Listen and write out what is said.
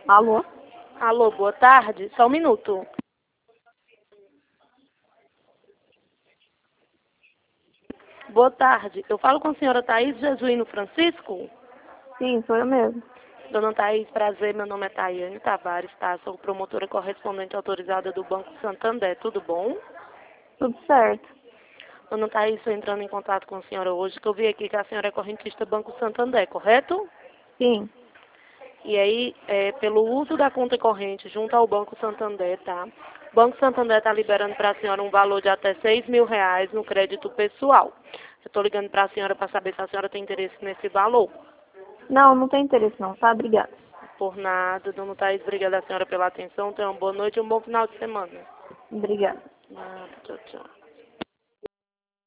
Alô? Alô, boa tarde. Só um minuto. Boa tarde. Eu falo com a senhora Thaís Jesuíno Francisco? Sim, sou eu mesmo. Dona Thaís, prazer. Meu nome é Tayane Tavares, tá? Sou promotora correspondente autorizada do Banco Santander. Tudo bom? Tudo certo. Dona Thaís, estou entrando em contato com a senhora hoje, que eu vi aqui que a senhora é correntista Banco Santander, correto? Sim. E aí, pelo uso da conta corrente junto ao Banco Santander, tá? O Banco Santander está liberando para a senhora um valor de até R$ 6.000 no crédito pessoal. Eu estou ligando para a senhora para saber se a senhora tem interesse nesse valor. Não, não tem interesse não, tá? Obrigada. Por nada, dona Thaís, obrigada a senhora pela atenção. Tenha uma boa noite e um bom final de semana. Obrigada. Nada, tchau, tchau.